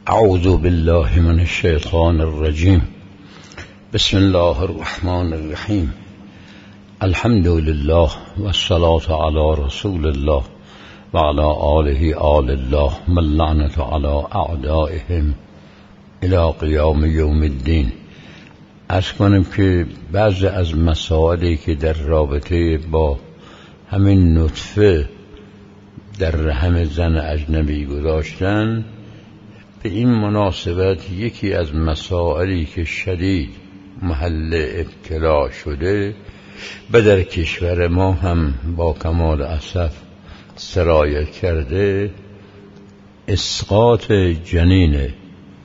اعوذ بالله من الشیطان الرجیم. بسم الله الرحمن الرحیم. الحمد لله والصلاة علی رسول الله و علی آله آل الله من لعنة علی اعدائهم الی قیام یوم الدین. عرض کنم که بعضی از مسائلی که در رابطه با همین نطفه در رحم زن اجنبی گذاشتن، به این مناسبت یکی از مسائلی که شدید محل ابتلا شده و در کشور ما هم با کمال اسف سرایت کرده، اسقاط جنینه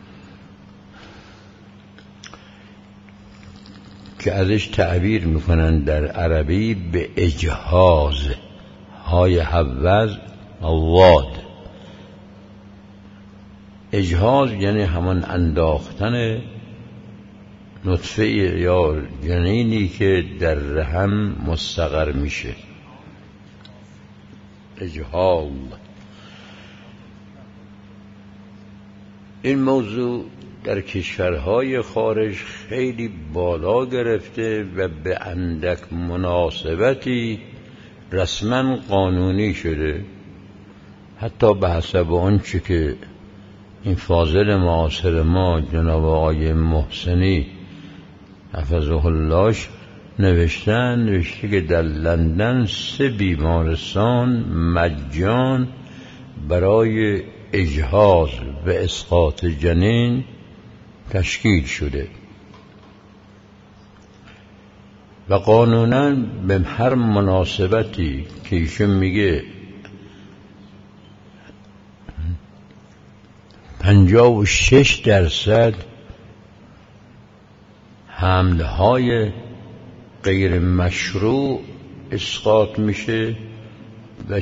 که ازش تعبیر میکنن در عربی به اجهاز، های حوز واد. اجهاز یعنی همان انداختن نطفه یا جنینی که در رحم مستقر میشه. اجهاز. این موضوع در کشورهای خارج خیلی بالا گرفته و به اندک مناسبتی رسما قانونی شده، حتی به حسب آنچه که این فاضل معاصر ما جناب آقای محسنی حفظه الله نوشته که در لندن 3 بیمارستان مجان برای اجهاز و اسقاط جنین تشکیل شده و قانونا به هر مناسبتی که ایشون میگه 56% حملهای غیر مشروع اسقاط میشه و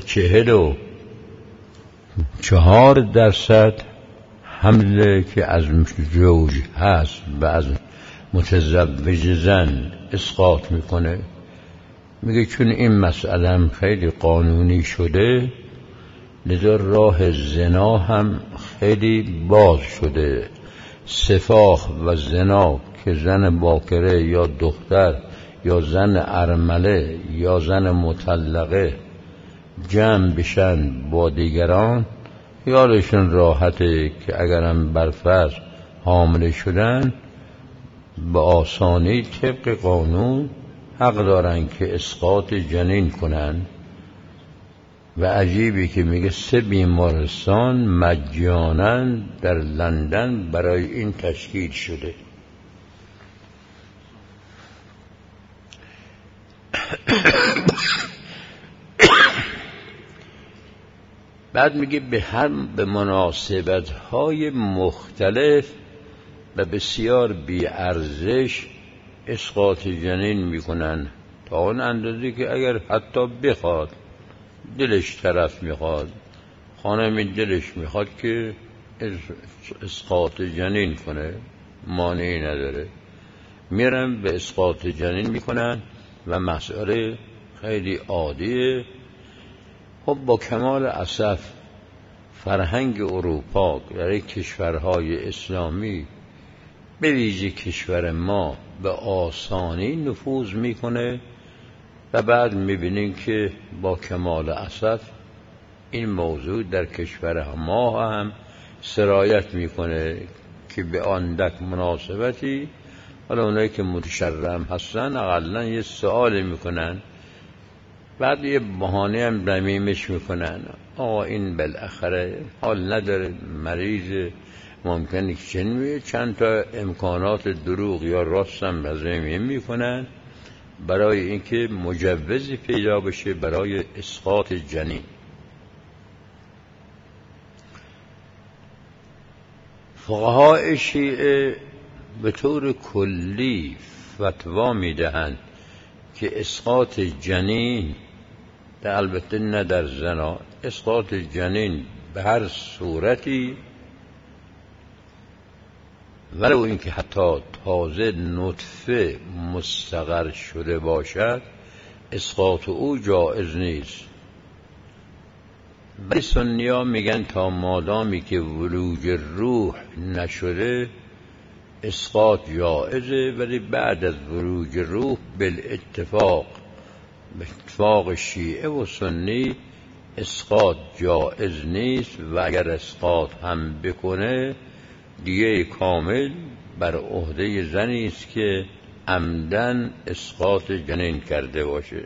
44% حمله که از زوج هست و از متزوج زن اسقاط میکنه. میگه چون این مسئله هم خیلی قانونی شده، لذا راه زنا هم خیلی باز شده. سفاح و زنا که زن باکره یا دختر یا زن ارمله یا زن مطلقه جمع بشن با دیگران، خیالشون راحته که اگرم برفرض حامله شدن به آسانی طبق قانون حق دارن که اسقاط جنین کنن. و عجیبی که میگه 3 بیمارستان مجانا در لندن برای این تشکیل شده. بعد میگه به مناسبت‌های مختلف و بسیار بی‌ارزش اسقاط جنین میکنن، تا اون اندازه که اگر حتی بخواد، دلش طرف میخواد، خانمی دلش میخواد که اسقاط جنین کنه، مانعی نداره، میرن به اسقاط جنین میکنن و مسئله خیلی عادیه. خب با کمال اسف فرهنگ اروپا در کشورهای اسلامی به ویژه کشور ما به آسانی نفوذ میکنه و بعد میبینیم که با کمال اسف این موضوع در کشور ما هم سرایت میکنه که به اندک مناسبتی، حالا اونایی که متشرم هستن اقلا یه سوال میکنن، بعد یه بهانه هم رمیمش میکنن، آقا این بالاخره حال نداره، مریض، ممکنه که چند تا امکانات دروغ یا راست هم رزمیم میکنن برای اینکه مجوزی پیدا بشه برای اسقاط جنین. فقهای شیعه به طور کلی فتوا میدهند که اسقاط جنین، البته نه در زنا، اسقاط جنین به هر صورتی، ولو اینکه حتی تازه نطفه مستقر شده باشد، اسقاط او جایز نیست. ولی سنی ها میگن تا مادامی که ولوج روح نشده اسقاط جائزه، ولی بعد از ولوج روح بالاتفاق، به اتفاق شیعه و سنی اسقاط جائز نیست و اگر اسقاط هم بکنه دیه کامل بر عهده زنی است که عمدن اسقاط جنین کرده باشه.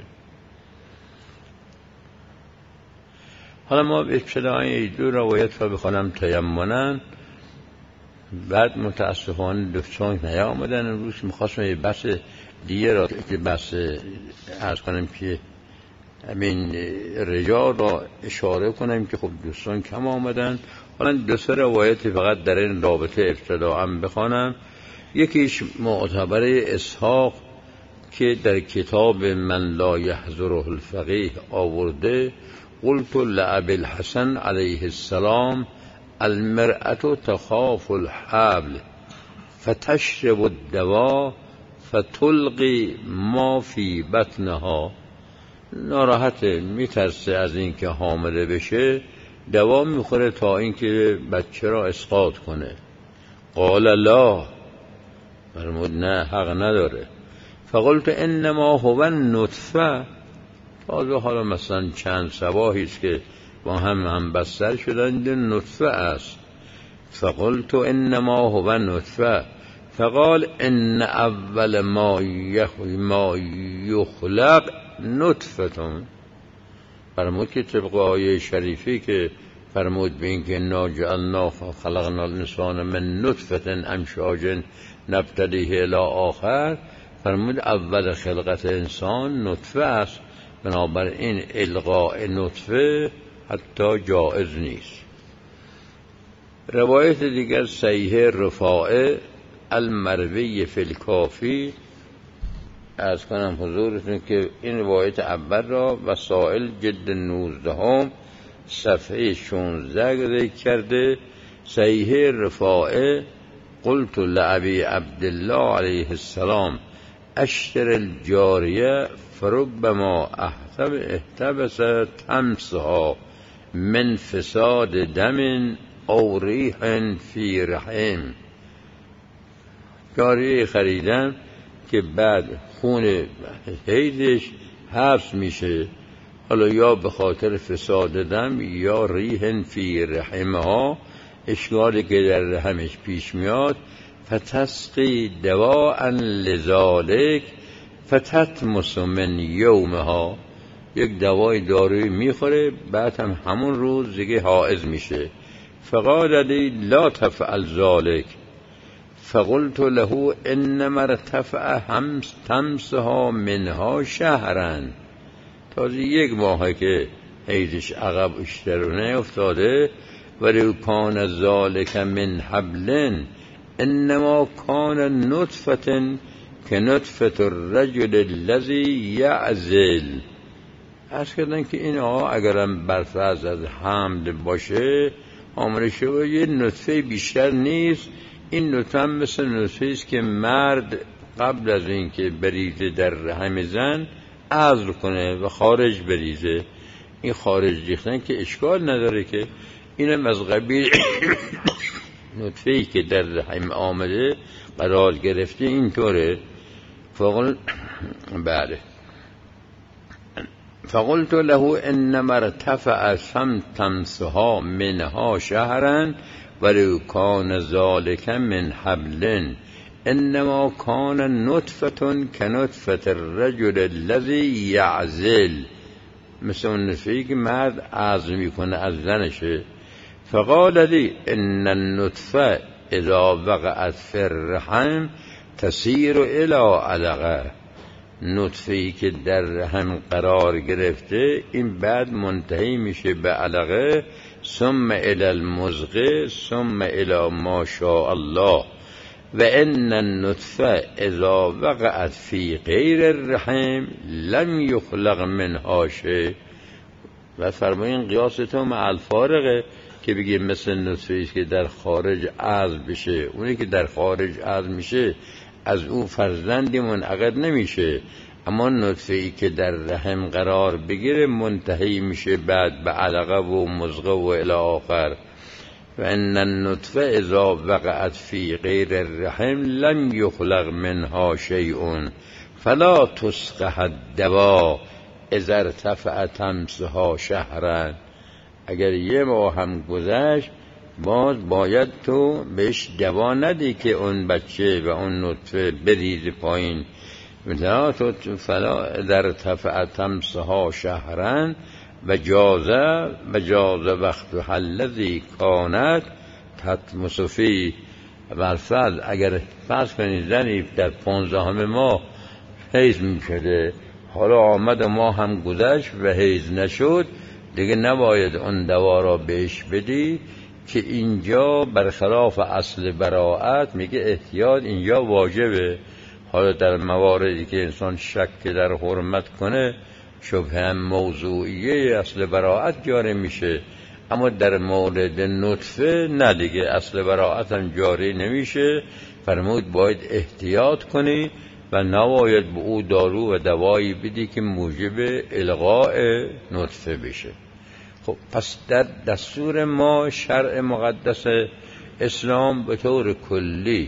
حالا ما ابتدای دو روایت را بخونم تیمناً، بعد متاسفانه دوستان نیامدن امروز. میخواستم یه بحث دیگه را که بحث عرض کنم که همین رجال را اشاره کنم که خب دوستان کم آمدن. حالا دو سه روایت فقط در این رابطه ابتداء بخوانم. یکیش معتبر اسحاق که در کتاب من لا یحضره الفقیه آورده: قلت لأبی الحسن علیه السلام المرأة تخاف الحبل فتشرب الدواء فتلقی ما فی بطنها. ناراحته، میترسه از اینکه حامله بشه، دوا میخوره تا اینکه بچه را اسقاط کنه. قال لا، فرمود نه، حق نداره. فقلت انما هو النطفه، تازه حالا مثلا چند صباحی است که با هم بستر شدن، نطفه است. فقلت انما هو النطفه فقال ان اول ما یخلق نطفتون. فرمود که طبق آیه شریفی که فرمود به این که انا جعلنا خلقنا الانسان من نطفه امشاج نبتلیه الی آخر، فرمود اول خلقت انسان نطفه است، بنابراین الغاء نطفه حتی جائز نیست. روایت دیگر صحیح رفاعه المروی فی الکافی، از کنم حضورتون که این روایت اول را وسائل جلد 19 صفحه 16 ذکر کرده. صحیح رفاعه: قلت لأبی عبدالله علیه السلام اشتر الجاریه فربما احتبس تمسها من فساد دم او ریح فی رحم. جاریه خریدم که بعد خون حیضش حبس میشه، حالا یا به خاطر فساد دم یا ریح فی رحمها، اشکالی که در رحمش پیش میاد. فتسقی دواء لذالک فتتمس من یومها، یک دوای دارویی میخوره بعد هم همون روز دیگه حائض میشه. فقال لی لا تفعل ذلك، فقلت له انما ارتفع تمسها منها شهرا، تازه یک ماهه که حیضش عقب اشترونه افتاده. ولی کان ذالک من حبل انما کان نطفه که نطفه الرجل الذی یعزل. عرض کردن که این اگرم برفرض از حمل باشه، حامله شده، یه نطفه بیشتر نیست. این نطفه هم مثل نطفه است که مرد قبل از اینکه بریزه در رحم زن عزل کنه و خارج بریزه. این خارج ریختن که اشکال نداره، که اینم از قبیل نطفه‌ای که در رحم آمده قرار گرفته اینطوره. فقلت له انما ارتفع تمسها منها شهرا ولو کان ذلك من حبل انما کان نطفه کنطفه الرجل الذی یعزل، مثل اون نطفه‌ای که مرد عزل میکنه از زنشه. فقال لی ان النطفه اذا وقعت فی الرحم تسیر الی علقه، نطفه‌ای که در رحم قرار گرفته این بعد منتهی میشه به علقه، ثم الی المضغه ثم الی ما شاء الله، و ان النطفه اذا وقعت فی غیر الرحم لم یخلق منها شیء. و فرمایین قیاستون مع الفارقه که بگیم مثل نطفه‌ای که در خارج عزل بشه، اونی که در خارج عزل میشه از او فرزندی منعقد نمیشه، اما نطفه ای که در رحم قرار بگیره منتهی میشه بعد به علقه و مضغه و الی آخر. و ان النطفه اذا وقعت فی غیر الرحم لم یخلق منها شیء فلا تسقح الدوا اذا ارتفع تمسها شهرا. اگر یه ماه هم گذشت باز باید تو بهش دوا ندی که اون بچه و اون نطفه بریزه پایین. فلا اذا ارتفع تمسها شهرا و جاز وقت الذی کانت تطمس فیه. والفرض اگر فرض کنید زنی در 15 ماه حیض می شده، حالا آمد ماه هم گذشت و حیض نشد، دیگه نباید اون دوا را بهش بدی که اینجا برخلاف اصل براءت میگه احتیاط اینجا واجبه. حالا در مواردی که انسان شک در حرمت کنه شبهه هم موضوعیه اصل براءت جاری میشه، اما در مورد نطفه نه دیگه اصل براءت هم جاری نمیشه. فرمود باید احتیاط کنی و نباید به او دارو و دوایی بدی که موجب الغاء نطفه بشه. خب پس در دستور ما شرع مقدس اسلام به طور کلی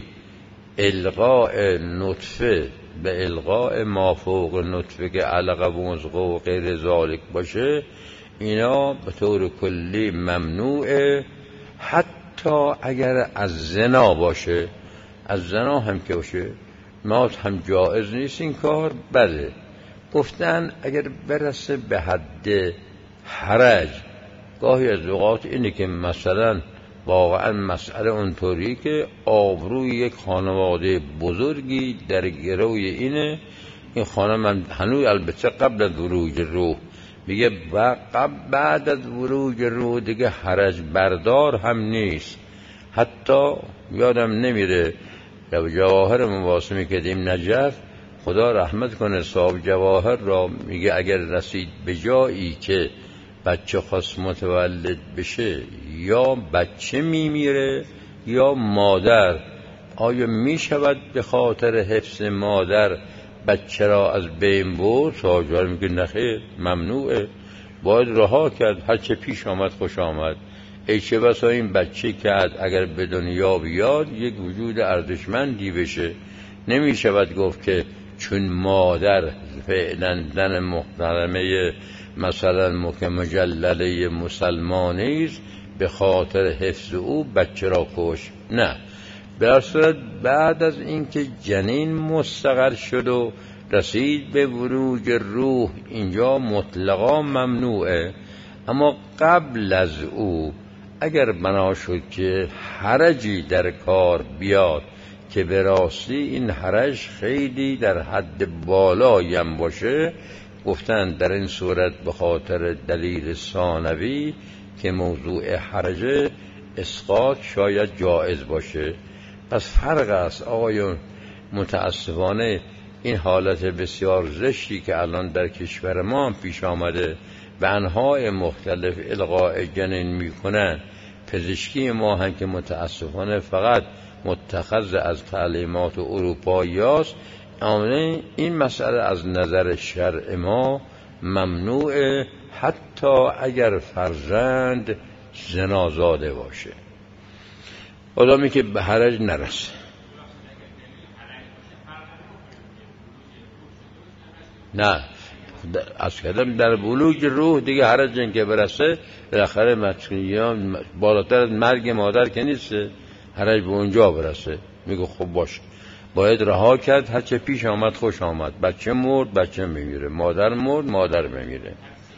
الغاء نطفه به الغاء ما فوق نطفه که علقه و مضغه و غیر ذالک باشه اینا به طور کلی ممنوعه، حتی اگر از زنا باشه. از زنا هم که باشه مات هم جائز نیست این کار. بله گفتن اگر برسه به حد حرج، گاهی از اوقات اینه که مثلا واقعا مسئله اونطوری که آبروی یک خانواده بزرگی در گروی اینه، این خانم هنوز البته قبل از ورود روح میگه بعد از ورود روح دیگه حرج بردار هم نیست. حتی یادم نمیره در جواهر مباسمی که دیم نجف، خدا رحمت کنه صاحب جواهر را، میگه اگر رسید به جایی که بچه خواست متولد بشه یا بچه میمیره یا مادر، آیا میشود به خاطر حفظ مادر بچه را از بین برد؟ صاحب میگه نخیر، ممنوعه، باید رها کرد، هر چه پیش آمد خوش آمد. ای چه بسا این بچه که اگر به دنیا بیاد یک وجود ارزشمندی بشه. نمیشود گفت که چون مادر فعلا زن محترمه مثلا مجلله مسلمانی است به خاطر حفظ او بچه را کش. نه، در صورت بعد از اینکه جنین مستقر شد و رسید به ورود روح اینجا مطلقا ممنوعه. اما قبل از او اگر بنا شد که حرجی در کار بیاد که به راستی این حرج خیلی در حد بالایی هم باشه، گفتن در این صورت به خاطر دلیل ثانوی که موضوع حرج اسقاط شاید جایز باشه. پس فرق است آقایون. متاسفانه این حالت بسیار زشتی که الان در کشور ما هم پیش آمده و انواع مختلف الغاء جنین میکنن، پزشکی ما هم که متاسفانه فقط متخذ از تعلیمات اروپایی است، این مسئله از نظر شرع ما ممنوعه، حتی اگر فرزند زنازاده باشه، آدمی که به حرج نرسه. نه از کلم در بلوغ روح دیگه حرج این که برسه بالاخره مسئولیان بالاتر از مرگ مادر که نیست، حرج به اونجا برسه. میگه خب باشه، باید رها کرد، هرچه پیش آمد خوش آمد. بچه مرد بچه میمیره، مادر مرد مادر میمیره.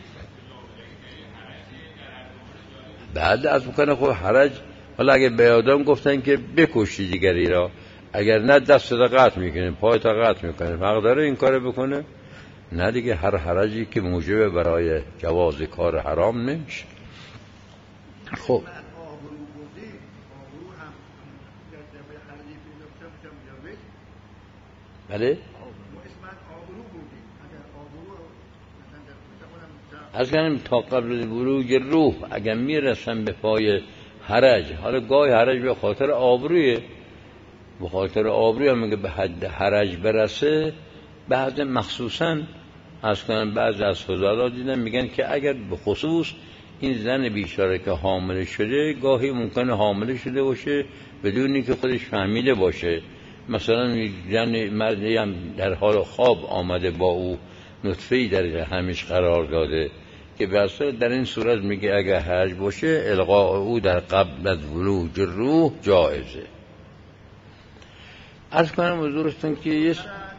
بعد از بکنه خب حرج. حالا اگه به آدم گفتن که بکشی دیگری را، اگر نه دست را قطع میکنه، پای تا قطع میکنه، حق داره این کار بکنه؟ نه دیگه، هر حرجی که موجب برای جواز کار حرام نمیشه. خب بله از کنم تا قبل بروج روح اگر میرسن به پای حرج، حالا گاهی حرج به خاطر آبرویه، به خاطر آبروی هم میگه به حد حرج برسه، بعض مخصوصاً از کنم بعض از فضلا دیدن میگن که اگر به خصوص این زن بیچاره که حامله شده گاهی ممکنه حامله شده باشه بدون اینکه خودش فهمیده باشه، مثلا زن مردی هم در حال خواب آمده با او نطفه‌ای در رحمش قرار داده که بسیار در این صورت میگه اگر حرج باشه القاء او در قبل از ولوج روح جایزه. از کنم حضورتون که یه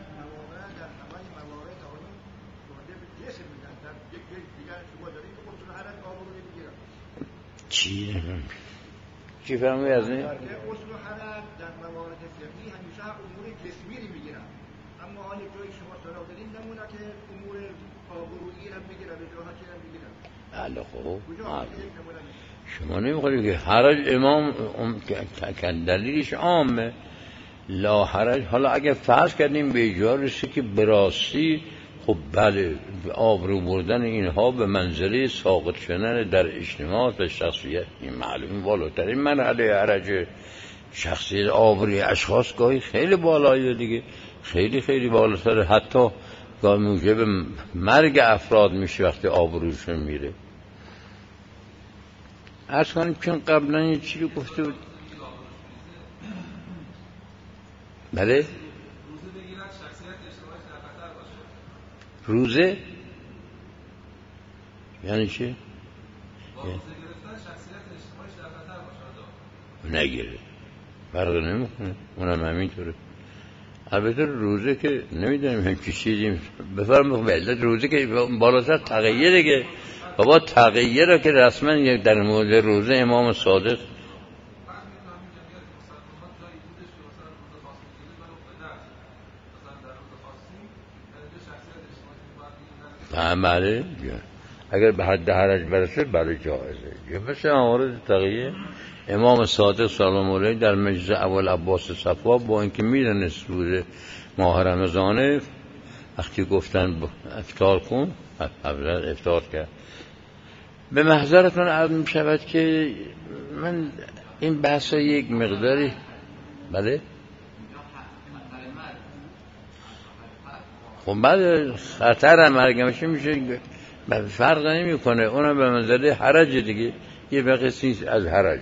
چی فهمی از این؟ اصل حرج در موارد فقهی همیشه امور جسمی میگیرن، اما آن جایی شما سراغ دارین نمونه که امور آبرویی هم میگیرن، وجاهتی هم میگیرن. بله خب شما نمیخوایی که حرج امام دلیلش عامه لا حرج. حالا اگه فرض کردیم به ایجار رسید که براستی خب بله آبرو بردن اینها به منزله ساقط شدن در اجتماع و شخصیت این معلوم بالاترین مرحله حرج. شخصیت آبروی اشخاص گاهی خیلی بالاییه دیگه، خیلی خیلی بالاتر، حتی گاهی موجب مرگ افراد میشه وقتی آبروشون میره. عرض کنیم چون قبلا یه چیزی گفته بود. بله روزه یعنی چی؟ نگیره فرق نمیکنه، اونم همینطوره. البته روزه که نمیدونیم هم چی چیزی بفرمایید به علت روزه که بالاتر تغییره که بابا تغییره که رسما در مورد روزه امام صادق بله اگر به حد حرج برسه بله جایزه. مثل موارد تغییر امام صادق سلام علیه در مجلس اول عباس صفا با اینکه میدونست روز ماه رمضانه وقتی گفتن افطار کن افطار کرد. به محضرتون عرض می شود که من این بحث یک مقداری بله خب بعد خطر مرگمشه میشه فرق نمی کنه، اونم به منزله حرج دیگه، یه بقیسی از حرج.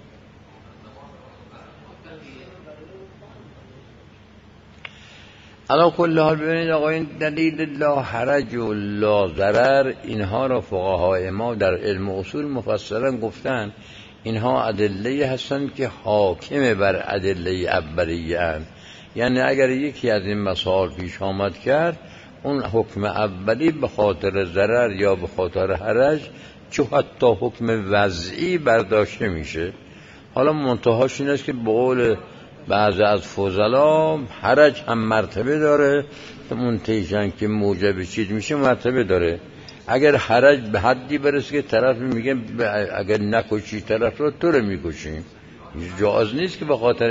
علا کل حال ببینید آقایون دلیل لا حرج و لا ضرر اینها را فقهای ما در علم اصول مفصلا گفتن. اینها ادله هستند که حاکم بر ادله اولیه اند، یعنی اگر یکی از این مسائل پیش آمد کرد اون حکم اولی به خاطر ضرر یا به خاطر حرج چه حتی حکم وضعی برداشته میشه. حالا منتهاش این است که به قول بعضی از فضلا حرج هم مرتبه داره، منتهیشن که موجب چیز میشه مرتبه داره. اگر حرج به حدی برسه که طرف میگه اگر نکشی طرف رو تو رو میکشیم، جایز نیست که به خاطر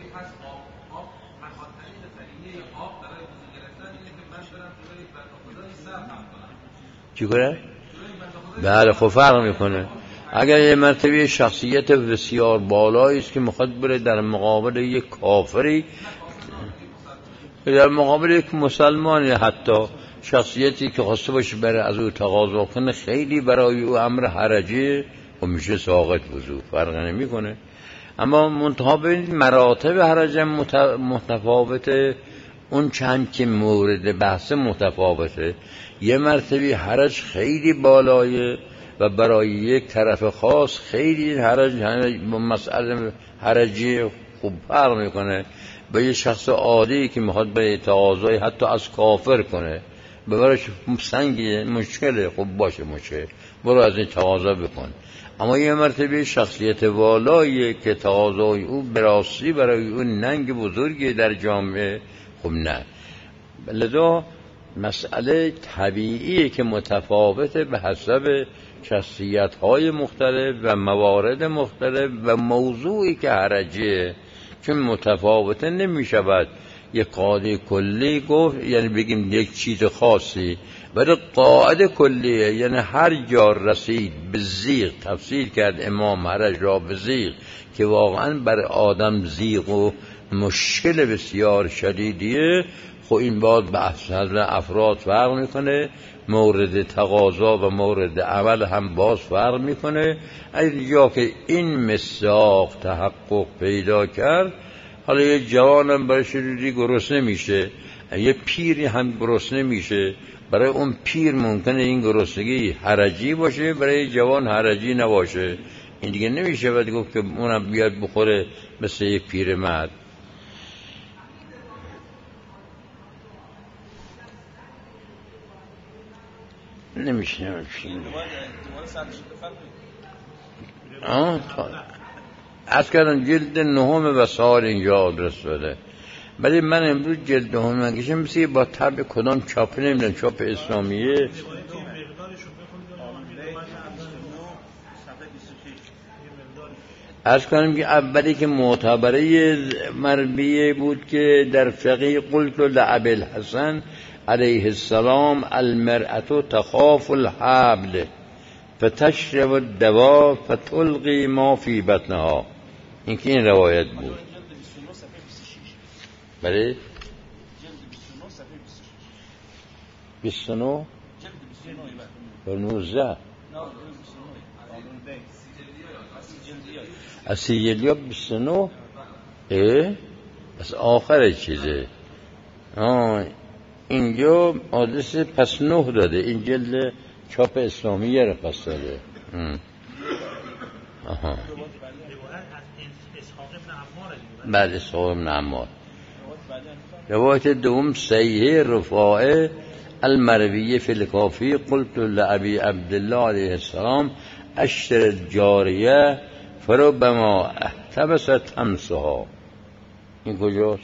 چی کنه؟ بله خب فرق میکنه. اگر یه مرتبه شخصیت بسیار بالایی است که میخواد بره در مقابل یک کافری، در مقابل یک مسلمانی، حتی شخصیتی که خواسته باشه بره از او تقاضا کنه خیلی برای او امر حرجی و میشه ساقط وضو، فرق نمیکنه. اما منتها ببینید مراتب حرج متفاوته، اون چند که مورد بحث متفاوته. یه مرتبه حرج خیلی بالایه و برای یک طرف خاص خیلی حرج مسئله حرجی خوب فرق میکنه. به یه شخص عادی که میخواد به تقاضای حتی از کافر کنه ببرش سنگی مشکله، خب باشه مشکل برو از این تقاضا بکن. اما یه مرتبه شخصیت والایی که تقاضای او براستی برای اون ننگ بزرگی در جامعه، خب نه. لذا مسئله طبیعیه که متفاوته به حسب شخصیت‌های مختلف و موارد مختلف و موضوعی که حرجیه، چون متفاوته نمی شود یک قاعده کلی گفت، یعنی بگیم یک چیز خاصی، ولی قاعده کلیه، یعنی هر جا رسید به زیغ، تفسیر کرد امام حرج را به زیغ که واقعا بر آدم زیغ و مشکل بسیار شدیدیه. خب این باز به افراد فرق میکنه، مورد تقاضا و مورد عمل هم باز فرق میکنه. از جا که این مصداق تحقق پیدا کرد، حالا یه جوانم برای شدیدی گرسنه میشه، یه پیری هم گرسنه میشه. برای اون پیر ممکنه این گرسنگی حرجی باشه، برای جوان حرجی نباشه. این دیگه نمیشه باید گفت که اونم بیاد بخوره مثل یک پیر مرد. نمیشه از کردم جلد نهم وسائل اینجا آدرس داده، ولی من امروز جلد نهم نگیشم مثل با طبع کدام چاپ نمیدونم، چاپ اسلامیه. از کنم که اولی که معتبره مربیه بود که در فقه قلت لعب الحسن علیه السلام المرأة تخاف الحبل فتشرب الدوا فتلقی ما فی بطنها. این که این روایت بود. بله 29 19 اسی 29 از آخر چیزه. اینجا آدرس پس 9 داده، این جلد چاپ اسلامیه رو پس داده. بعد اسحاق بن عمار. روایت دوم صحیح رفاعه المرویه فی الکافی قلت لأبی عبدالله علیه السلام اشتر الجاریه فربما احتبست همسها. این کجاست؟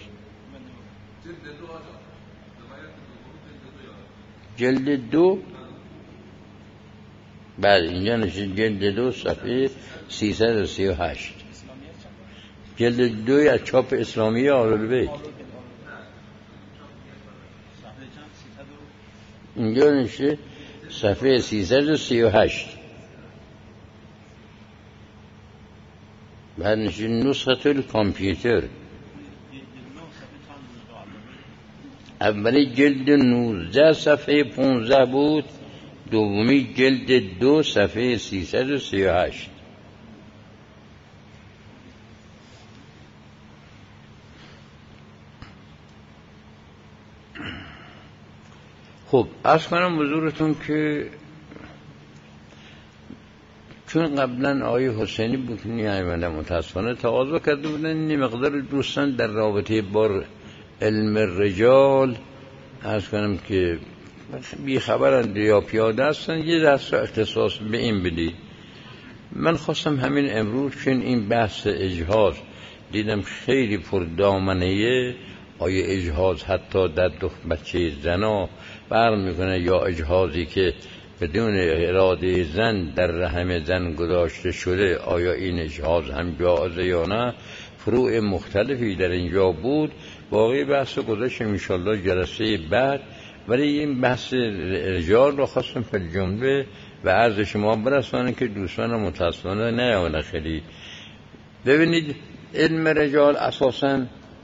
جلد 2. بعد اینجا نشید جلد 2 صفحه 338. جلد 2 از چاپ اسلامی آل‌البیت. اینجا نشید صفحه 338. بعد نشید نسخه الکامپیوتر. اولی جلد 19 صفحه 15 بود، دومی جلد 2 صفحه 338. خب عرض کنم حضورتون که چون قبلا آقای حسینی بود که نیامده متاسفانه تقاضا کرده بودن این مقدار دوستان در رابطه با علم الرجال عرض کنم که بی خبرند یا پیاده هستن یه درس اختصاص به این بدید. من خواستم همین امروز چون این بحث اجهاز دیدم خیلی پردامنه، آیا اجهاز حتی در بچه زنا بر میکنه یا اجهازی که بدون اراده زن در رحم زن گذاشته شده، آیا این اجهاز هم جایزه یا نه؟ فروع مختلفی در اینجا بود. باقی بحث گذاشتم انشالله جلسه بعد، ولی این بحث رجال رو خواستم فی الجمله و عرض شما برسانم که دوستان متاسفانه نیامده. خیلی ببینید علم رجال اساساً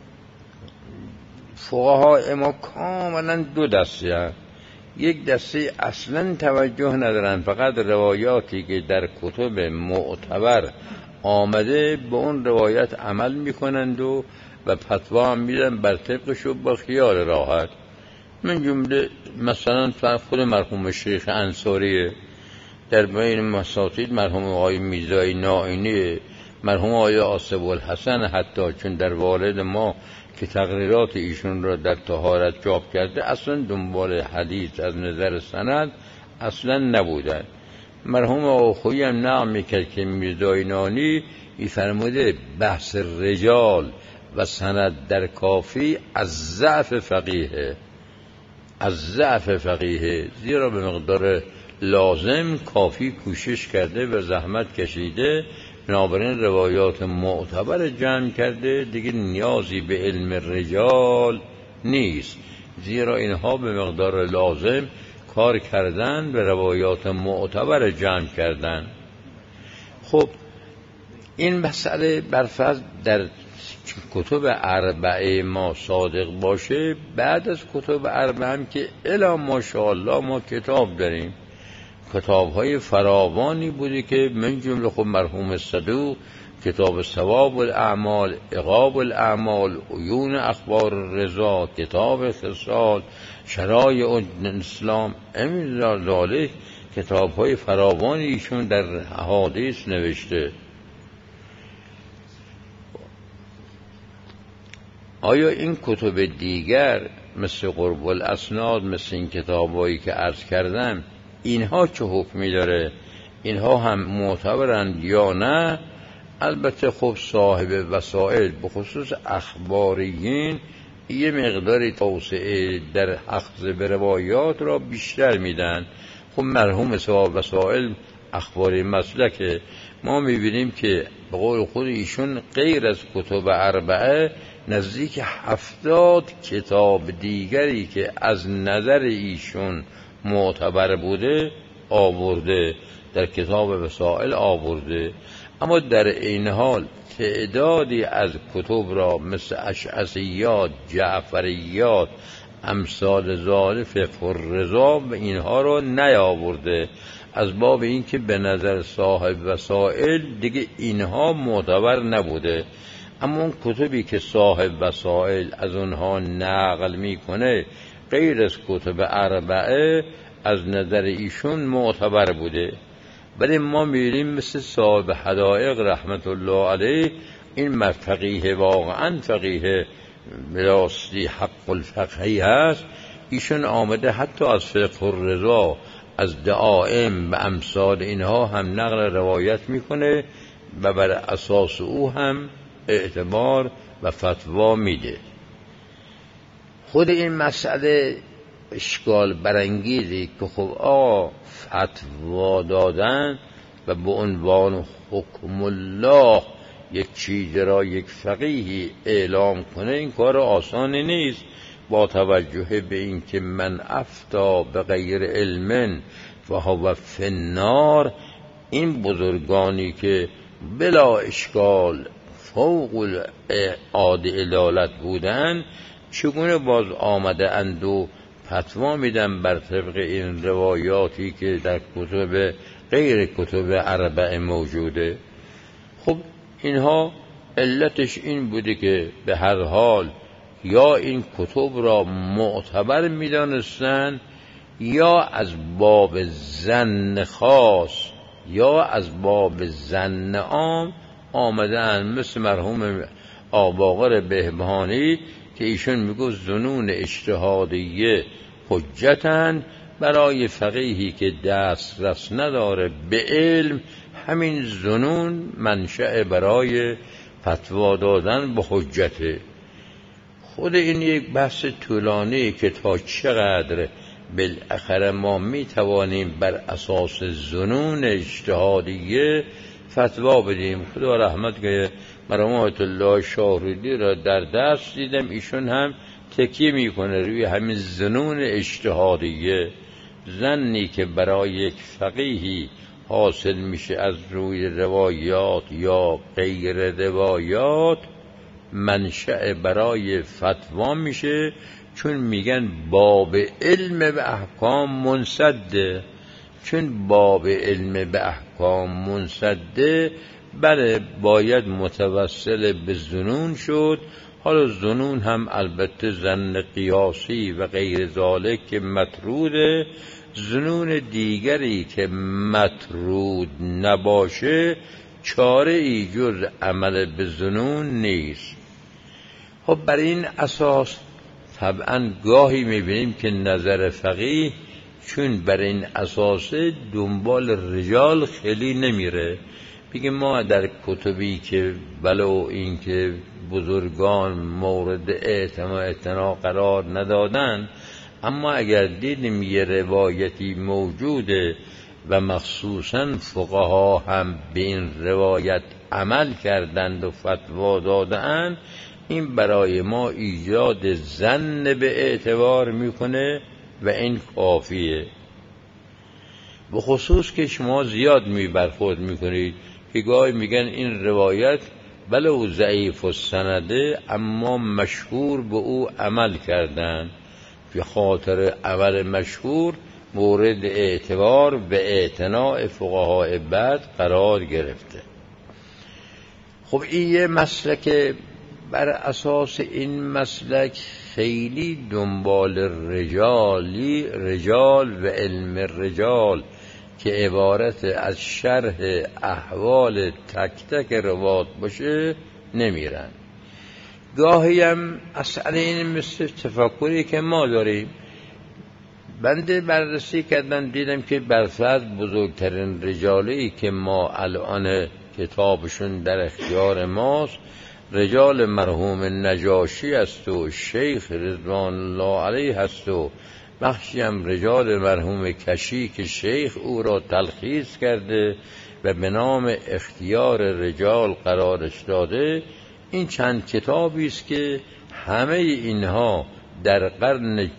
فقها ما کاملا دو دسته هست. یک دسته اصلا توجه ندارن، فقط روایاتی که در کتب معتبر آمده به اون روایت عمل میکنند و فتوا هم میدن بر طبقش و با خیال راحت. من جمله مثلا خود مرحوم شیخ انصاری در بین مساطید، مرحوم آقای میرزای نائینی، مرحوم آقای آصف الحسن، حتی چون در والد ما که تقریرات ایشون را در طهارت چاپ کرده اصلا دنبال حدیث از نظر سند اصلا نبودن. مرحوم آخویی هم نقل میکرد که میرزای نائینی فرموده بحث رجال و سند در کافی از ضعف فقیه، از ضعف فقیه، زیرا به مقدار لازم کافی کوشش کرده و زحمت کشیده بنابراین روایات معتبر جمع کرده، دیگه نیازی به علم رجال نیست، زیرا اینها به مقدار لازم کار کردن، به روایات معتبر جمع کردن. خب این مسئله برفرض در کتب اربعه ما صادق باشه، بعد از کتب اربعه هم که الا ماشاءالله ما کتاب داریم، کتاب‌های فراوانی بوده که من جمله خب مرحوم صدوق کتاب ثواب الاعمال، عقاب الاعمال، عیون اخبار رضا، کتاب خصال، شرایع الاسلام، امین ذالک کتاب‌های فراوانی ایشون در احادیث نوشته. آیا این کتب دیگر مثل قرب الاسناد، مثل این کتابایی که عرض کردم، اینها چه حکمی داره؟ اینها هم معتبرند یا نه؟ البته خب صاحب وسائل به خصوص اخباریین یه مقداری توسعه در اخذ به روایات را بیشتر میدن. خب مرحوم صاحب وسائل اخباری مسلکه، ما میبینیم که به قول خود ایشون غیر از کتب اربعه نزدیک 70 کتاب دیگری که از نظر ایشون معتبر بوده آورده، در کتاب وسائل آورده. اما در این حال تعدادی از کتب را مثل اشعثیات، جعفریات، امثال ذالک، فقه الرضا و اینها را نیاورده، از باب این که به نظر صاحب وسائل دیگه اینها معتبر نبوده. اما اون کتبی که صاحب وسائل از اونها نقل میکنه غیر از کتب اربعه از نظر ایشون معتبر بوده. ولی ما میریم مثل صاحب حدائق رحمت الله علیه، این فقیه واقعا فقیه براستی حق الفقهی هست، ایشون آمده حتی از فقه الرضا، از دعائم و امثال اینها هم نقل روایت میکنه و بر اساس او هم اعتبار و فتوا میده. خود این مسئله اشکال برانگیزی که خب فتوا دادن و به عنوان حکم الله یک چیز را یک فقیهی اعلام کنه، این کار آسانی نیست، با توجه به این که من افتا به غیر علم و هو فی النار، این بزرگانی که بلا اشکال فوق العاده علالت بودن چگونه باز آمده اند و فتوا میدن بر طبق این روایاتی که در کتب غیر کتب اربعه موجوده؟ خب اینها علتش این بوده که به هر حال یا این کتب را معتبر میدانستن، یا از باب ظن خاص یا از باب ظن عام آمدن، مثل مرحوم آباقر بهبهانی که ایشون میگه ظنون اجتهادیه حجتن برای فقیهی که دسترس نداره به علم، همین ظنون منشأ برای فتوا دادن به حجته. خود این یک بحث طولانی که تا چقدر بالاخره ما میتوانیم بر اساس ظنون اجتهادیه فتوا بدیم. خدا رحمت کنه مرحوم آیت الله شاهرودی را در دست دیدم، ایشون هم تکیه میکنه روی همین ظنون اجتهادیه، ظنی که برای یک فقیهی حاصل میشه از روی روایات یا غیر روایات، منشأ برای فتوا میشه، چون میگن باب علم به احکام منسده. چون باب علم به احکام منسده، بله باید متوسل به ظنون شد. حالا ظنون هم البته ظن قیاسی و غیر ذالک که مطروده، ظنون دیگری که مطرود نباشه چاره ای جز عمل به ظنون نیست. خب بر این اساس طبعا گاهی میبینیم که نظر فقیه چون بر این اساس دنبال رجال خیلی نمیره، بگه ما در کتبی که ولو این که بزرگان مورد اعتنا قرار ندادن، اما اگر دیدیم یه روایتی موجوده و مخصوصاً فقها هم به این روایت عمل کردند و فتوا دادند، این برای ما ایجاد ظن به اعتبار میکنه و این کافیه. به خصوص که شما زیاد برخورد میکنید که گاهی میگن این روایت ولو ضعیف السنده اما مشهور به او عمل کردن، به خاطر عمل مشهور مورد اعتبار و اعتناع فقهای بعد قرار گرفته. خب این یه مسلک، بر اساس این مسلک خیلی دنبال رجال و علم رجال که عبارت از شرح احوال تک تک روات باشه نمیرن. گاهی هم اصلا این مثل تفکری که ما داریم، بنده بررسی کردم دیدم که برفرض بزرگترین رجالی که ما الان کتابشون در اختیار ماست رجال مرحوم نجاشی است و شیخ رضوان الله علیه است و بخشی هم رجال مرحوم کشی که شیخ او را تلخیص کرده و به نام اختیار رجال قرارش داده. این چند کتابی است که همه اینها در قرن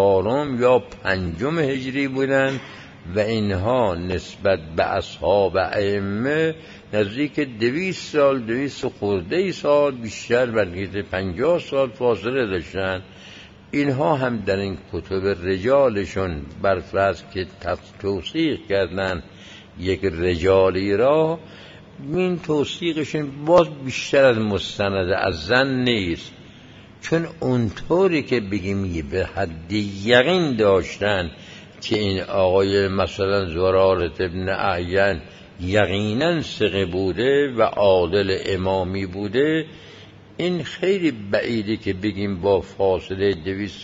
4 یا 5 هجری بودند و اینها نسبت به اصحاب ائمه نزدیک 200 سال 200 خورده سال بیشتر، بلکه 50 سال فاصله داشتند. اینها هم در این کتب رجالشون برفرض که توثیق کردن یک رجالی را، این توثیقشون باز بیشتر از مستند از زن نیست، چون اونطوری که بگیم به حد یقین داشتن که این آقای مثلا زرارة ابن اعین یقینا ثقه بوده و عادل امامی بوده، این خیلی بعیده که بگیم با فاصله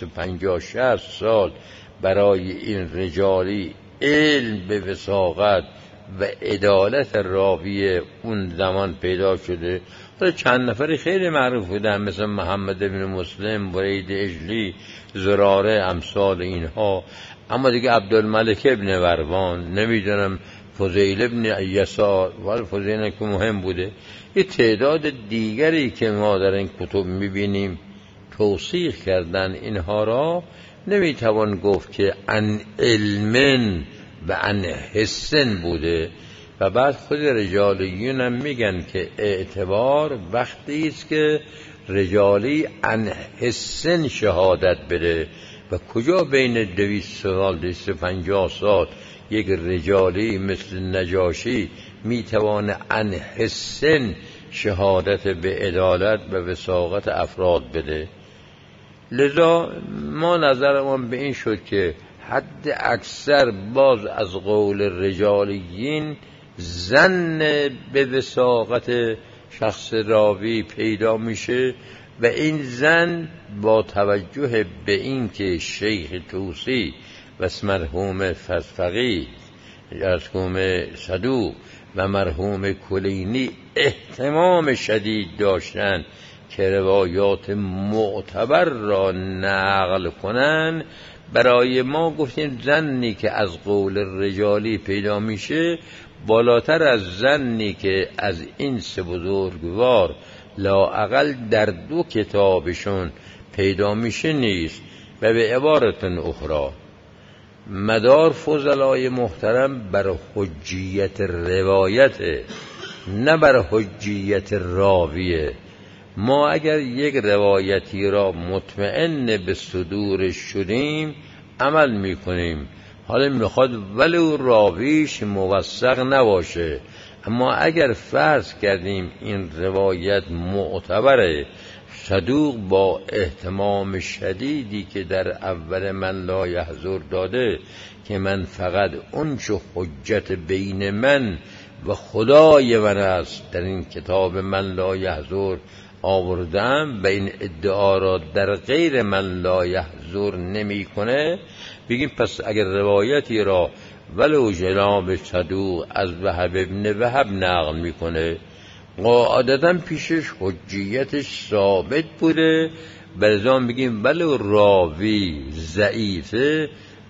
250-60 سال برای این رجالی علم به وثاقت و عدالت راوی اون زمان پیدا شده. چند نفری خیلی معروف بودن مثل محمد ابن مسلم، برید اجلی، زراره، امثال اینها. اما دیگه عبدالملک ابن وروان، نمیدونم فضیل ابن یسار، ولی فضیل که مهم بوده. یه تعداد دیگری که ما در این کتب میبینیم توثیق کردن اینها را، نمیتوان گفت که ان علمن و ان حسن بوده. و بعد خود رجالیون هم میگن که اعتبار وقتی است که رجالی ان حسن شهادت بده، و کجا بین 200 سال 250 سال یک رجالی مثل نجاشی میتوانه ان حسن شهادت به عدالت و وثاقت افراد بده. لذا ما نظرمان به این شد که حد اکثر باز از قول رجالیین ظن به وثاقت شخص راوی پیدا میشه، و این ظن با توجه به این که شیخ طوسی و مرحوم فقیه مرحوم صدوق و مرحوم کلینی اهتمام شدید داشتند که روایات معتبر را نقل کنند، برای ما گفتیم ظنی که از قول رجالی پیدا میشه بالاتر از ظنی که از این سه بزرگوار لااقل در 2 کتابشون پیدا میشه نیست. و به عبارت اخرى مدار فضلای محترم بر حجیت روایت، نه بر حجیت راویه. ما اگر یک روایتی را مطمئن به صدورش شدیم عمل میکنیم، حالا میخواد ولو راویش موثق نباشه، اما اگر فرض کردیم این روایت معتبره، صدوق با اهتمام شدیدی که در اول من لا یحضر داده که من فقط اون چه حجت بین من و خدای من است در این کتاب من لا یحضر آوردم و این ادعا را در غیر من لا یحضر نمی کنه، بگیم پس اگر روایتی را ولو جناب صدوق از وهب ابن وهب نقل میکنه، قاعدتا پیشش حجیتش ثابت بوده، بلزام بگیم ولو راوی ضعیفه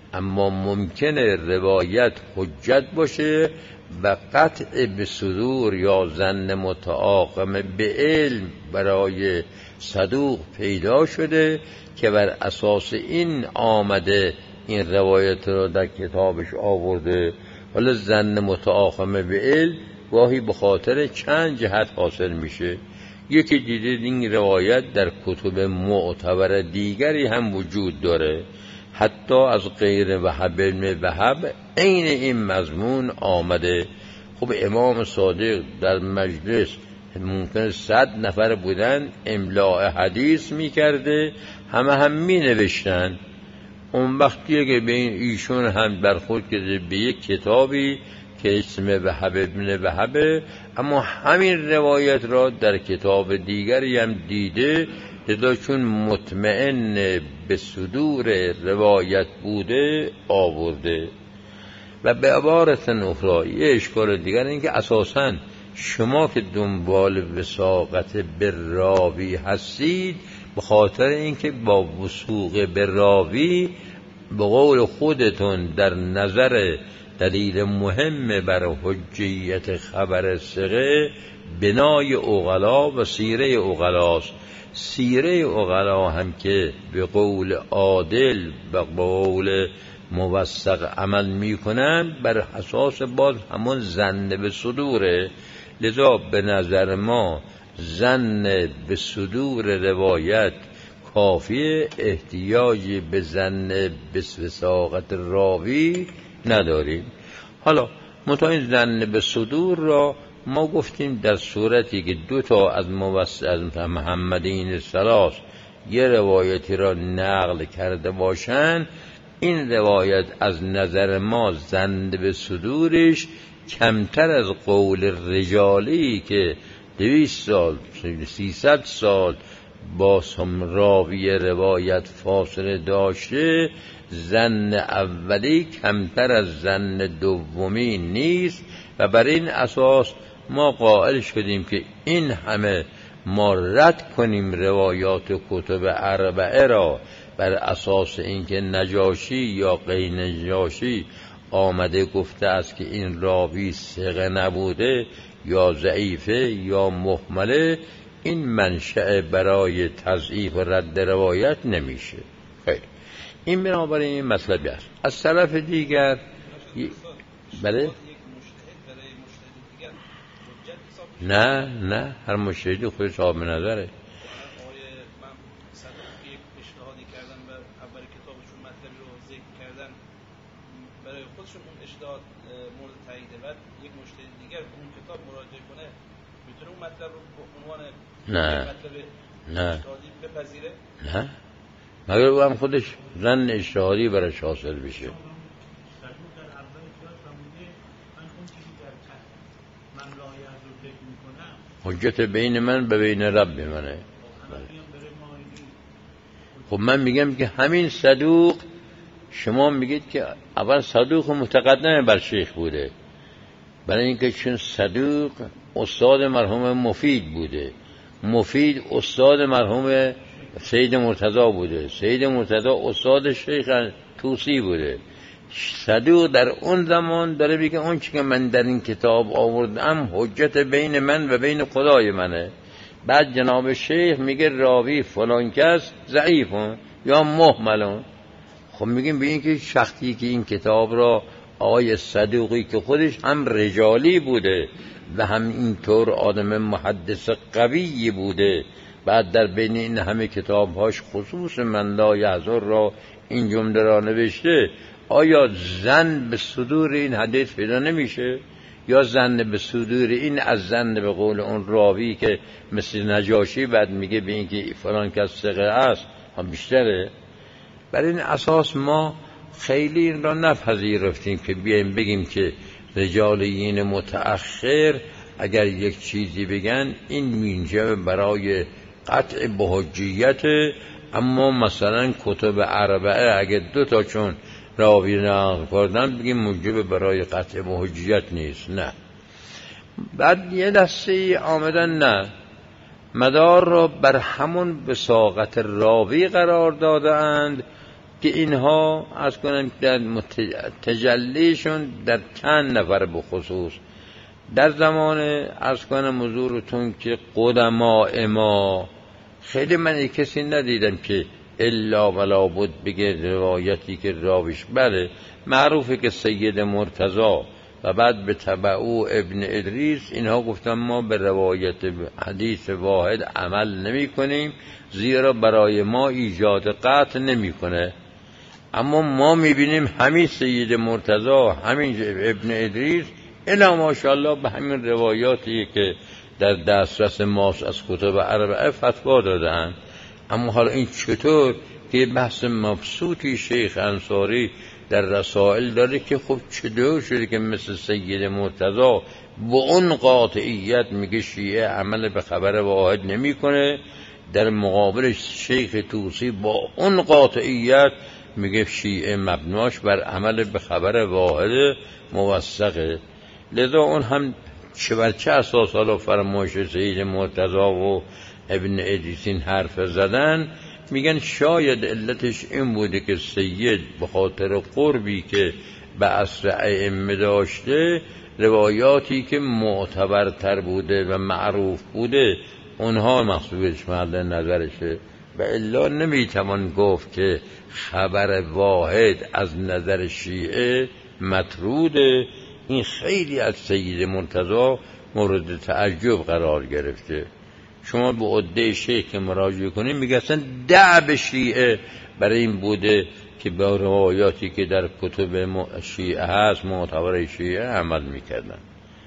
اما ممکنه روایت حجت باشه و قطع به صدور یا ظن متعاقم به علم برای صدوق پیدا شده که بر اساس این آمده این روایت رو در کتابش آورده. حالا ظن متعاقم به علم گاهی به خاطر چند جهت حاصل میشه. یکی دیده این روایت در کتب معتبر دیگری هم وجود داره، حتی از غیر وهب بن وهب عین این مضمون آمده. خب امام صادق در مجلس ممکن 100 نفر بودن، املاء حدیث میکرده، همه می نوشتن. اون وقتیه که به ایشون هم برخورد کرده به یک کتابی که اسم وهب بن وهب، اما همین روایت را در کتاب دیگری هم دیده، لذا چون مطمئن به صدور روایت بوده آورده. و به عبارت اخرى یه اشکال دیگر این که اساساً شما که دنبال وثاقت به راوی هستید به خاطر اینکه با وثوق به راوی به قول خودتون در نظر دلیل مهم بر حجیت خبر ثقه بنای عقلا و سیره عقلاست. سیره عقلا هم که به قول عادل و قول موثق عمل میکنن بر اساس باز همون ظن به صدوره. لذا به نظر ما ظن به صدور روایت کافیه، احتیاجی به ظن به وثاقت راوی نداریم. حالا این ظن به صدور را ما گفتیم در صورتی که 2 از محمدین ثلاث یه روایتی را نقل کرده باشند، این روایت از نظر ما ظن به صدورش کمتر از قول رجالی که 200 سال 300 سال با راوی روایت فاصله داشته، ظن اولی کمتر از ظن دومی نیست و بر این اساس ما قائل شدیم که این همه ما رد کنیم روایات کتب اربعه را بر اساس اینکه نجاشی یا غیر نجاشی آمده گفته است که این راوی ثقه نبوده یا ضعیفه یا مهمله، این منشأ برای تضعیف و رد روایت نمیشه. خیر، این بنابراین این مطلبی است. از طرف دیگر بله نه هر مجتهدی خودش صاحب نظره. برای خودشون اون اجتهاد مورد تاییده، بعد یک مجتهد دیگر اون کتاب مراجعه کنه میتونه اون مطلب رو به عنوان مطلب اجتهادی بپذیره؟ نه، مگر او هم خودش ظن اجتهادی براش حاصل بشه. حجت بین من و بین رب منه. خب من میگم که همین صدوق، شما میگید که اول صدوق متقدم بر شیخ بوده، برای اینکه چون صدوق استاد مرحوم مفید بوده، مفید استاد مرحوم سید مرتضی بوده، سید مرتضی استاد شیخ طوسی بوده. صدوق در اون زمان داره میگه اون چی که من در این کتاب آوردم حجت بین من و بین خدای منه. بعد جناب شیخ میگه راوی فلان کس ضعیفون یا مهملون. خب میگیم به این که شخصی که این کتاب را آقای صدوقی که خودش هم رجالی بوده و هم اینطور آدم محدث قوی بوده، بعد در بین این همه کتابهاش خصوص من لا یحضر را این جمله را نوشته، آیا ظن به صدور این حدیث پیدا نمیشه؟ یا ظن به صدور این از ظن به قول اون راوی که مثل نجاشی بعد میگه به این که فلان کس ثقه است هم بیشتره؟ بر این اساس ما خیلی این را نپذیرفتیم که بیایم بگیم که رجالیین متأخر اگر یک چیزی بگن این مینجه برای قطع به حجیت، اما مثلا کتب اربعه اگر 2 چون راوی نقل کردن بگیم موجب برای قطع به حجیت نیست. نه، بعد یه دسته آمدن نه، مدار را بر همون وثاقت راوی قرار داده اند که اینها از کنم در تجلیشون در چند نفر بخصوص در زمان از کنم حضورتون که قدماء ما خیلی من کسی ندیدم که الا ولا بد بگه روایتی که راویش بله معروفه که سید مرتضی و بعد به تبعو ابن ادریس اینها گفتن ما به روایت حدیث واحد عمل نمی کنیم زیرا برای ما ایجاد قطع نمی کنه. اما ما می بینیم همین سید مرتضی همین ابن ادریس الا ماشاءالله به همین روایاتی که در دسترس ماست از کتب اربعه فتوا دادن. اما حالا این چطور که بحث مبسوطی شیخ انصاری در رسائل داره که خب چطور شده که مثل سید مرتضی با اون قاطعیت میگه شیعه عمل به خبر واحد نمی کنه، در مقابل شیخ طوسی با اون قاطعیت میگه شیعه مبناش بر عمل به خبر واحد موثقه. لذا اون هم چه بر چه اساس حالا فرمایش سید مرتضی و ابن ادریس این حرف زدن؟ میگن شاید علتش این بوده که سید به خاطر قربی که به عصر ائمه داشته روایاتی که معتبرتر بوده و معروف بوده اونها مقصودش مورد نظرشه و الا نمیتوان گفت که خبر واحد از نظر شیعه مطروده. این خیلی از سید مرتضی مورد تعجب قرار گرفته. شما به عده شیخ مراجعه کنید میگه اصلا دعب شیعه برای این بوده که با روایاتی که در کتب شیعه هست معتبر شیعه عمل میکردن.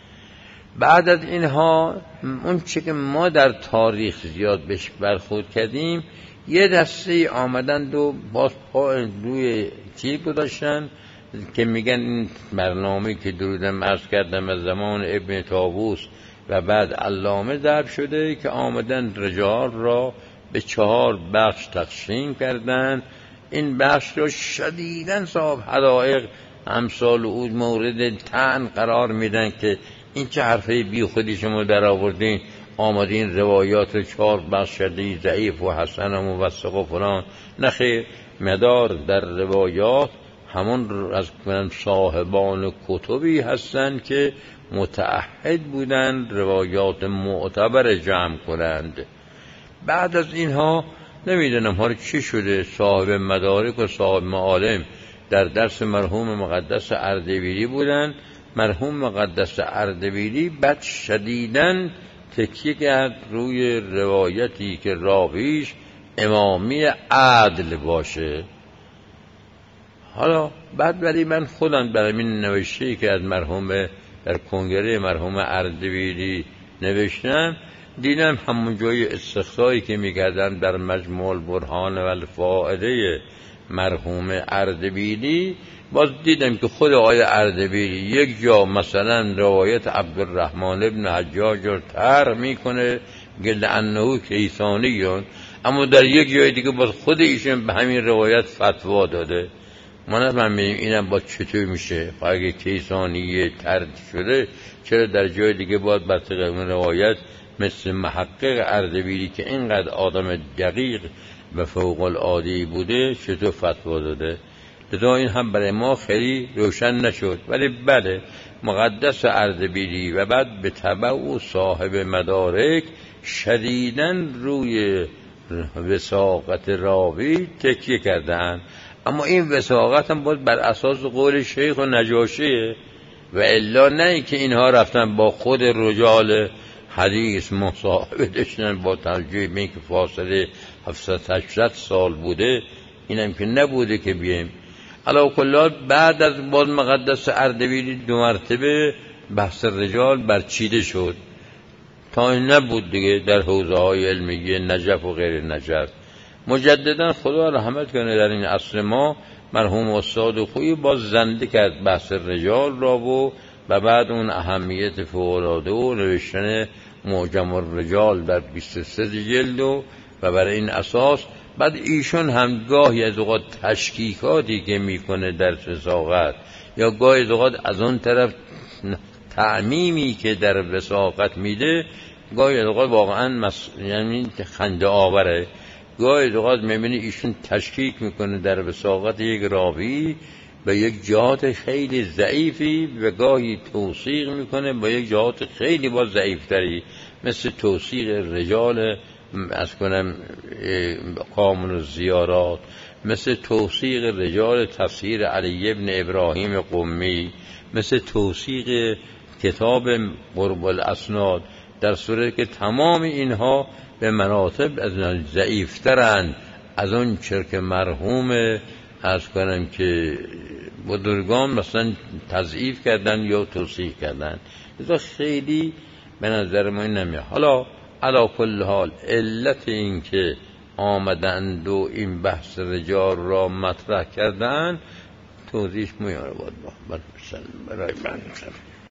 بعد از اینها اون چه که ما در تاریخ زیاد بهش برخورد کردیم یه دسته آمدند و باز پا روی چی گذاشتن که میگن این برنامه که درودم عرض کردم از زمان ابن طاووس و بعد علامه ضرب شده که آمدن رجال را به 4 بخش تقسیم کردن. این بخش را شدیداً صاحب حدائق امثال او مورد طعن قرار میدن که این چه حرفه بی خودی شما در آوردین، آمدین روایات رو 4 بخش شدید ضعیف و حسن و موثق و فلان. نخیر، مدار در روایات همون از صاحبان کتبی هستن که متعهد بودن روایات معتبر جمع کنند. بعد از اینها نمیدونم حالا چی شده، صاحب مدارک و صاحب معالم در درس مرحوم مقدس اردبیلی بودن. مرحوم مقدس اردبیلی بعد شدیداً تکیه کرد روی روایتی که راویش امامی عدل باشه. حالا بعد ولی من خودم برای این نوشته‌ای که از مرحوم در کنگره مرحوم اردبیلی نوشتم دیدم همون جای استقصایی که می‌کردن در مجموع البرهان و الفائده مرحوم اردبیلی باز دیدم که خود آقای اردبیلی یک جا مثلا روایت عبدالرحمن ابن حجاج رو طرح میکنه گل انه کیسانیون، اما در یک جای دیگه باز خود ایشون به همین روایت فتوا داده. ما نفهمیدیم اینم با چطور میشه اگه کیسانی طرح شده چرا در جای دیگه باید بر طبق اون روایت مثل محقق اردبیلی که اینقدر آدم دقیق و فوق العاده بوده چطور فتوا داده؟ لذا این هم برای ما خیلی روشن نشد. ولی بله مقدس اردبیلی و بعد به تبع و صاحب مدارک شدیداً روی وثاقت راوی تکیه کردن. اما این وثاقت هم باید بر اساس قول شیخ و نجاشیه و الا نه که اینها رفتن با خود رجال حدیث مصاحبه داشتن با توجه به اینکه فاصله 700-800 سال بوده. اینم که نبوده که بیایم علاوه کلات بعد از باز مقدس اردبیلی 2 مرتبه بحث رجال برچیده شد تا این نبود دیگه در حوزه های علمیه نجف و غیر نجف. مجددا خدا رحمت کنه در این عصر ما مرحوم استاد خویی باز زنده کرد بحث رجال را و بعد اون اهمیت فوق‌العاده و نوشتن معجم الرجال در 23 جلد و برای این اساس بعد ایشون هم گاهی از اوقات تشکیکاتی که میکنه در وثاقت یا گاهی از اوقات از اون طرف تعمیمی که در وثاقت میده گاهی از اوقات واقعا یعنی خنده آوره. گاهی اوقات می‌بینی ایشون تشکیک میکنه در وساقت یک راوی به یک جهات خیلی ضعیفی و گاهی توثیق میکنه با یک جهات خیلی با ضعیفتری، مثل توثیق رجال از کنم قامون الزیارات، مثل توثیق رجال تفسیر علی ابن ابراهیم قمی، مثل توثیق کتاب قرب الاسناد، در صورتی که تمام اینها به مراتب از ضعیفترند از اون چرک مرحوم از کنم که بزرگان مثلا تضعیف کردن یا توصیح کردن. لذا خیلی به نظر ما نمیاد. حالا علی کل حال علت این که آمدند و این بحث رجال را مطرح کردن توضیحش میاره بود برای من